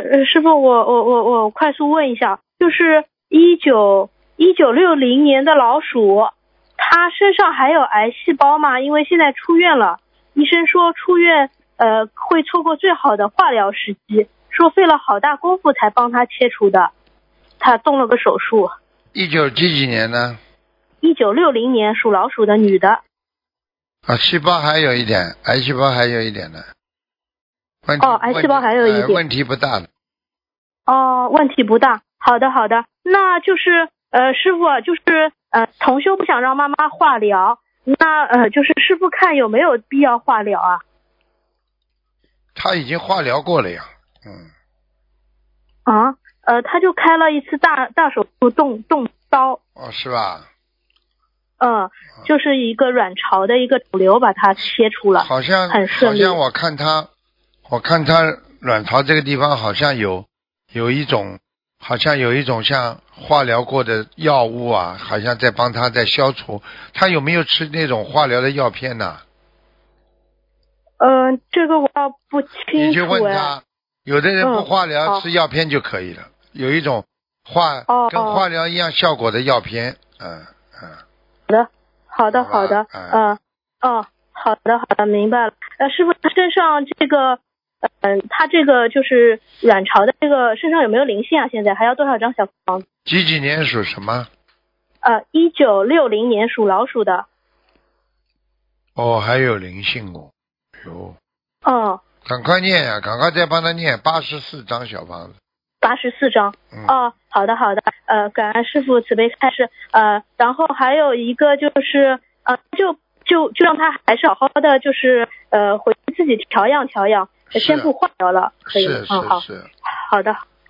师傅，我快速问一下，就是1960年的老鼠，他身上还有癌细胞吗？因为现在出院了，医生说出院会错过最好的化疗时机，说费了好大功夫才帮他切除的，他动了个手术。 几年呢 ？1960年属老鼠的女的。 细胞还有一点，癌细胞还有一点的。 癌细胞还有一点。 问题不大的。 问题不大。好的，那就是师傅就是同修不想让妈妈化疗，那就是师傅看有没有必要化疗啊？ 他已经化疗过了呀。 他就开了一次大手术动刀。 是吧？ 就是一个卵巢的一个肿瘤把它切除了， 好像很顺利。 好像我看他卵巢这个地方好像有一种像化疗过的药物啊，好像在帮他在消除。他有没有吃那种化疗的药片呢？ 这个我不清楚。 你去问他，有的人不化疗吃药片就可以了，有一种跟化疗一样效果的药片。好的，好的，明白了。师傅，他身上这个，他这个就是卵巢的这个身上有没有灵性啊？现在还要多少张小房子？ 几年属什么 ？1960年属老鼠的。 还有灵性赶快念呀，赶快再帮他念84张小房子。 84张。好的，感恩师傅慈悲开示。然后还有一个就是就让他还是好好的，就是回去自己调养，先不化疗了，可以吗？好的。